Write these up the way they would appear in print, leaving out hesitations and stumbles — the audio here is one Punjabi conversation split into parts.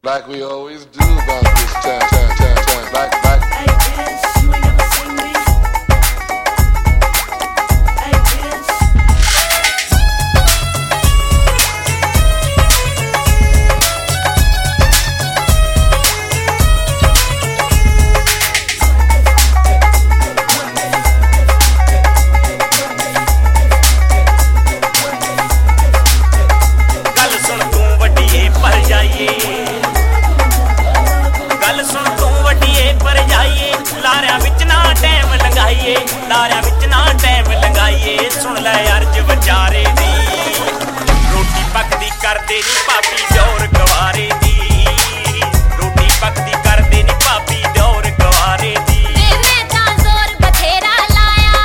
like we always do about this time. Like. Hey bitch, you ain't never seen me. Hey bitch. ਗੱਲ ਸੁਣ ਤੂੰ ਵੱਡੀਏ ਪਰ ਜਾਈਏ ਗੱਲ ਸੁਣ ਤੂੰ ਵੱਡੀਏ ਪਰ ਜਾਈਏ ਲਾਰਿਆਂ ਵਿੱਚ ਨਾ ਟਾਈਮ ਲੰਗਾਈਏ ਲਾਰਿਆਂ ਵਿੱਚ ਨਾ ਟਾਈਮ ਲੰਗਾਈਏ ਸੁਣ ਲੈ ਅਰਜ ਵਿਚਾਰੇ ਦੀ ਰੋਟੀ ਪੱਕਦੀ ਕਰਦੇ ਨੀ ਭਾਬੀ ਦੌਰ ਗਵਾਰੇ ਦੀ ਰੋਟੀ ਪੱਕਦੀ ਕਰਦੇ ਨੀ ਭਾਬੀ ਦੌਰ ਗਵਾਰੇ ਦੀ ਮੈਂ ਤਾਂ ਜ਼ੋਰ ਬਥੇਰਾ ਲਾਇਆ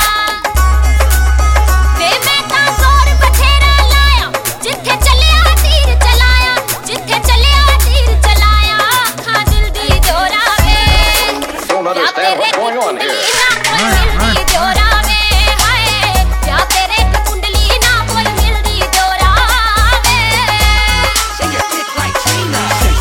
ਵੇ ਮੈਂ ਤਾਂ ਜ਼ੋਰ ਬਥੇਰਾ ਲਾਇਆ ਜਿੱਥੇ ਚੱਲਿਆ ਤੀਰ ਚਲਾਇਆ ਜਿੱਥੇ ਚੱਲਿਆ ਤੀਰ ਚਲਾਇਆ ਅੱਖਾਂ ਦਿਲ ਦੀ ਜੋਰਾ ਵੇ Don't understand what's going on here. ਮਿਲਦੀ ਜੋਰਾ ਵੇ ਹਾਏ ਜਾਂ ਤੇਰੇ ਤੇ ਕੁੰਡਲੀ ਨਾ ਕੋਈ ਮਿਲਦੀ ਜੋਰਾ ਵੇ Shake your dick like Trina.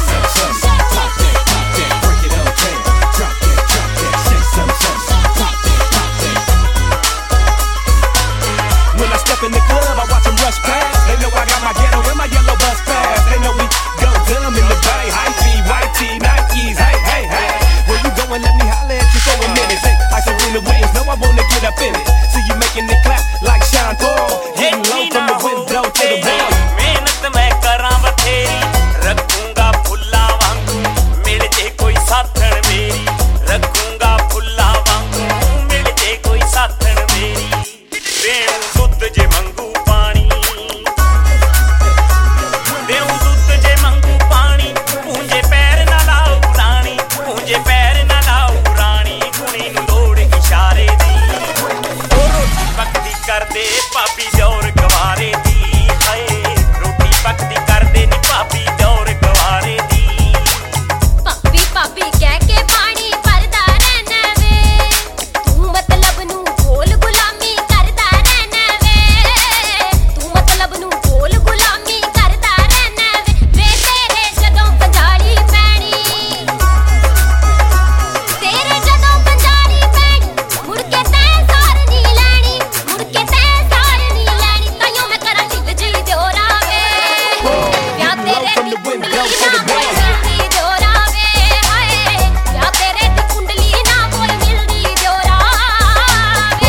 When I step in the club, I watch them rush past. They know I got my ghetto and my yellow bus pass. They know we go dumb in the bay. High tee, white tee, Nikes. Hey, hey, hey. Where you going? Let me holler at you for a minute. Say, like Serena Williams, know I wanna get up in it. See you making it clap like Sean Paul. Getting low from the window to the wall. ਮਿਹਨਤ ਮੈਂ ਕਰਾਂ ਬਥੇਰੀ ਰੱਖੂੰਗਾ ਫੁੱਲਾਂ ਵਾਂਗੂ ਮਿਲ ਜੇ ਕੋਈ ਸਾਥਣ ਮੇਰੀ ਰੱਖੂੰਗਾ ਫੁੱਲਾਂ ਵਾਂਗੂ ਮਿਲ ਜੇ ਕੋਈ ਸਾਥਣ ਮੇਰੀ ਦੇਉ ਦੁੱਧ ਜੇ ਮੰਗੂ ਪਾਣੀ ਦੇਉ ਦੁੱਧ ਜੇ ਮੰਗੂ ਪਾਣੀ ਪੂੰਝੇ ਪੈਰ ਨਾ ਲਾਉ ਰਾਣੀ ਪੂੰਝੇ ਪੈਰ ਨਾ ਲਾਉ ਰਾਣੀ ਕੁੜੀ ਨੂੰ ਲੋੜ ਇਸ਼ਾਰੇ ਦੀ ਉਹ ਰੋਟੀ ਪੱਕਦੀ ਕਰਦੇ ਭਾਬੀ ਦੌਰ ਗਵਾਰੇ ਦੀ ਹਾਏ ਰੋਟੀ ਪੱਕਦੀ ਕਰਦੇ ਨੀ ਭਾਬੀ ਦੌਰ ਗਵਾਰੇ ਦੀ ਭਾਬੀ ਭਾਬੀ ਕਹਿ ਕੇ ਪਾਣੀ ਭਰਦਾ ਰਹਿਣਾ ਵੇ ਤੂੰ ਮਤਲਬ ਨੂੰ ਬੋਲ ਗੁਲਾਮੀ ਕਰਦਾ ਰਹਿਣਾ ਵੇ ਤੂੰ ਮਤਲਬ ਨੂੰ ਬੋਲ ਗੁਲਾਮੀ ਕਰਦਾ ਰਹਿਣਾ ਵੇ ਤੇਰੇ ਜਦੋਂ ਪੰਜਾਲੀ ਪੈਣੀ ਤੇਰੇ ਜਦੋਂ ਪੰਜਾਲੀ ਪੈਣੀ ਮੁੜ ਕੇ ਤੈਂ ਸਾਰ ਨਹੀਂ ਲੈਣੀ ਮੁੜ ਕੇ ਤੈਂ ਸਾਰ ਨਹੀਂ ਲੈਣੀ ਤਾਈਓ ਮੈਂ ਕਰਾਂ ਢਿੱਲ ਜਿਹੀ ਜੋਰਾ ਵੇ ਵਿਆਹ ਤੇਰੇ ਦੀ ਕੁੰਡਲੀ ਨਾ ਕੋਈ ਮਿਲਦੀ ਜੋਰਾ ਵੇ ਹਾਏ ਵਿਆਹ ਤੇਰੇ ਦੀ ਕੁੰਡਲੀ ਨਾ ਕੋਈ ਮਿਲਦੀ ਜੋਰਾ ਵੇ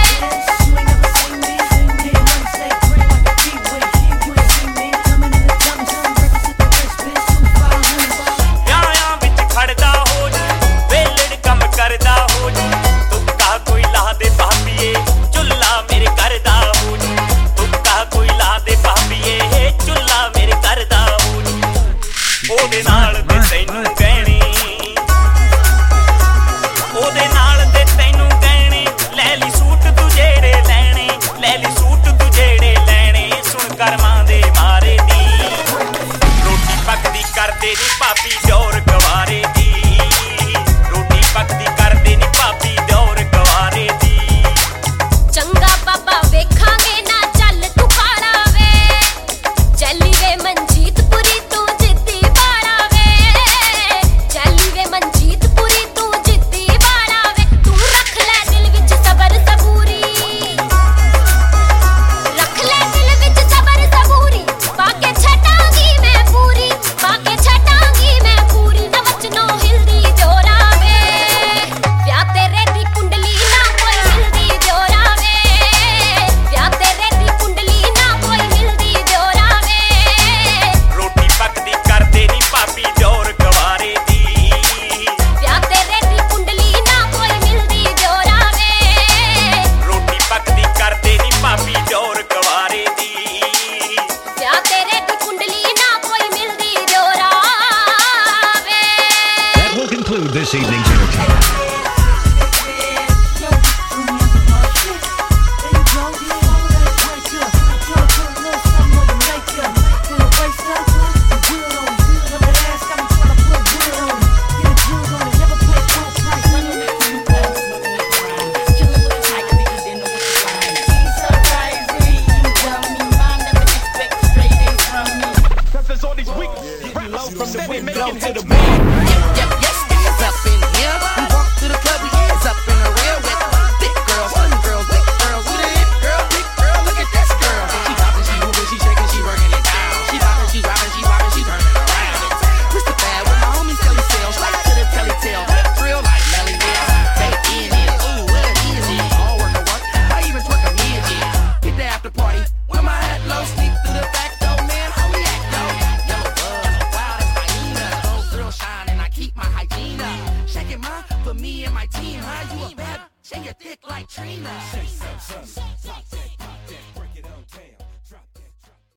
ਵਿਆਹਾਂ ਵਿੱਚ ਖੜਦਾ ਹੋ ਜੂ ਵੇਲੜ ਕੰਮ ਕਰਦਾ ਹੋ ਜੂ ਤੁੱਕਾ ਕੋਈ ਲਾ ਦੇ ਭਾਬੀਏ ਚੁੱਲਾ ਮੇਰੇ ਘਰ ਦਾ ਹੋ ਜੂ ਤੁੱਕਾ ਕੋਈ ਲਾ ਦੇ ਭਾਬੀਏ ਚੁੱਲਾ ਮੇਰੇ ਘਰ ਦਾ ਹੋ ਜੂ ਉਹਦੇ ਨਾਲ ਤੇ ਤੈਨੂੰ ਕਹਿਣੀ ਉਹਦੇ ਨਾਲ ਤੇ ਤੈਨੂੰ ਕਹਿਣੇ ਲੈ ਲਈ ਸੂਟ ਤੂੰ ਜਿਹੜੇ ਲੈਣੇ ਲੈ ਲਈ ਸੂਟ ਤੂੰ ਜਿਹੜੇ ਲੈਣੇ ਸੁਣ ਕਰਮਾਂ ਦੇ ਮਾਰੇ ਦੀ ਰੋਟੀ ਪੱਕਦੀ ਕਰਦੇ ਨੀ ਭਾਬੀ ਦੌਰ ਗਵਾਰੇ ਦੀ ਰੋਟੀ ਪੱਕਦੀ ਕਰਦੇ ਨੀ ਭਾਬੀ ਦੌਰ ਗਵਾਰੇ ਦੀ ਚੰਗਾ ਬਾਬਾ ਵੇਖਾਂਗੇ ਨਾ ਚੱਲ ਤੂੰ ਕਾਲਾ ਵੇ ਚੱਲੀ ਵੇ ਮਨਜੀਤ ਪੁਰੀ ਤੂੰ ਜਿੱਤੀ ਬਾੜਾ ਵੇ ਚੱਲੀ ਵੇ ਮਨਜੀਤ ਪੁਰੀ ਤੂੰ ਜਿੱਤੀ ਬਾੜਾ ਵੇ ਤੂੰ ਰੱਖ ਲੈ ਦਿਲ ਵਿੱਚ ਸਬਰ ਸਬੂਰੀ ਰੱਖ ਲੈ ਦਿਲ ਵਿੱਚ ਸਬਰ ਸਬੂਰੀ ਪਾ ਕੇ ਛੱਡਾਂਗੀ ਮੈਂ ਪੂਰੀ ਪਾ ਕੇ ਛੱਡਾਂਗੀ ਮੈਂ ਪੂਰੀ ਨਾ ਵਚਨੋਂ ਹਿਲਦੀ ਜੋਰਾ ਵੇ ਵਿਆਹ ਤੇਰੇ ਦੀ ਕੁੰਡਲੀ ਨਾ ਕੋਈ ਮਿਲਦੀ ਜੋਰਾ ਵੇ ਵਿਆਹ ਤੇਰੇ ਦੀ ਕੁੰਡਲੀ ਨਾ ਕੋਈ ਮਿਲਦੀ ਜੋਰਾ ਵੇ ਰੋਟੀ ਪੱਕਦੀ ਕਰਦੇ ਨੀ ਭਾਬੀ ਦੌਰ ਗਵਾਰੇ ਦੀ ਵਿਆਹ ਤੇਰੇ ਦੀ ਕੁੰਡਲੀ ਨਾ ਕੋਈ ਮਿਲਦੀ ਜੋਰਾ ਵੇ ਰੋਟੀ ਪੱਕਦੀ ਕਰਦੇ ਨੀ ਭਾਬੀ ਦੌਰ ਗਵਾਰੇ ਦੀ ਵਿਆਹ ਤੇਰੇ ਦੀ ਕੁੰਡਲੀ ਨਾ ਕੋਈ ਮਿਲਦੀ ਜੋਰਾ ਵੇ That will conclude this evening's entertainment. From the window talking to the man. Yep, yes, hands up in here. We walk through the club, we hands up in the rear with thick girls, slim girls, big girls. We the hip girl, big girl, look at this girl. She poppin', she moving, she shaking, she working it down. She poppin', she rockin', she rockin', she turning around. Mr. Bad with my homies Kelly Sale, straight to the telly tail. Drill like Melly Will. Say in it, ooh, what it is it. All work a work, I even twerk a midget. Hit the after party, with my hat low, sneak through the back door, man, how we act though? Yellow bug, wild as hyena. Those girls shine and I keep my hygiene up. Shake it, ma, for me and my team, huh? You a bad, shake your dick like Trina.